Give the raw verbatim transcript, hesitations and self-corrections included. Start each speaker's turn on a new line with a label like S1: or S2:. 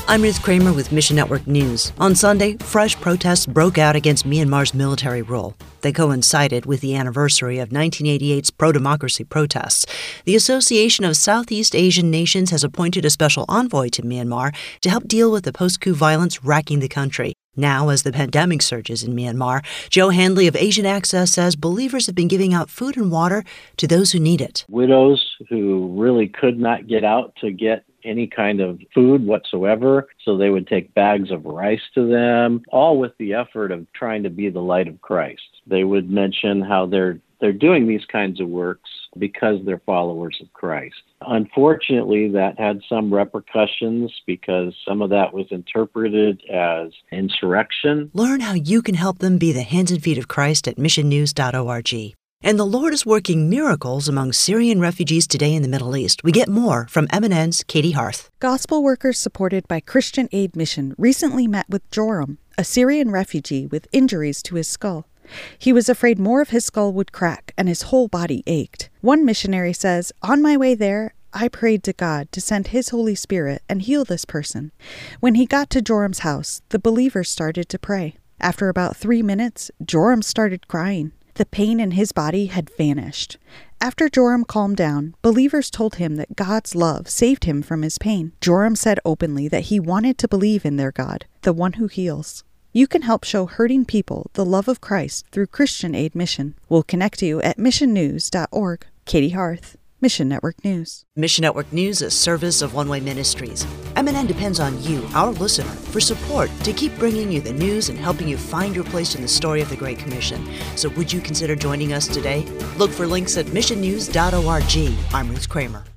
S1: I'm Ruth Kramer with Mission Network News. On Sunday, fresh protests broke out against Myanmar's military rule. They coincided with the anniversary of nineteen eighty-eight's pro-democracy protests. The Association of Southeast Asian Nations has appointed a special envoy to Myanmar to help deal with the post-coup violence racking the country. Now, as the pandemic surges in Myanmar, Joe Handley of Asian Access says believers have been giving out food and water to those who need it.
S2: Widows who really could not get out to get any kind of food whatsoever, so they would take bags of rice to them, all with the effort of trying to be the light of Christ. They would mention how they're they're doing these kinds of works because they're followers of Christ. Unfortunately, that had some repercussions because some of that was interpreted as insurrection.
S1: Learn how you can help them be the hands and feet of Christ at mission news dot org. And the Lord is working miracles among Syrian refugees today in the Middle East. We get more from M N N's Katie Harth.
S3: Gospel workers supported by Christian Aid Mission recently met with Joram, a Syrian refugee with injuries to his skull. He was afraid more of his skull would crack and his whole body ached. One missionary says, "On my way there, I prayed to God to send His Holy Spirit and heal this person. When he got to Joram's house, the believers started to pray. After about three minutes, Joram started crying. The pain in his body had vanished. After Joram calmed down, believers told him that God's love saved him from his pain. Joram said openly that he wanted to believe in their God, the one who heals. You can help show hurting people the love of Christ through Christian Aid Mission. We'll connect you at mission news dot org. Katie Harth, Mission Network News.
S1: Mission Network News is a service of One Way Ministries. M N N depends on you, our listener, for support to keep bringing you the news and helping you find your place in the story of the Great Commission. So would you consider joining us today? Look for links at mission news dot org. I'm Ruth Kramer.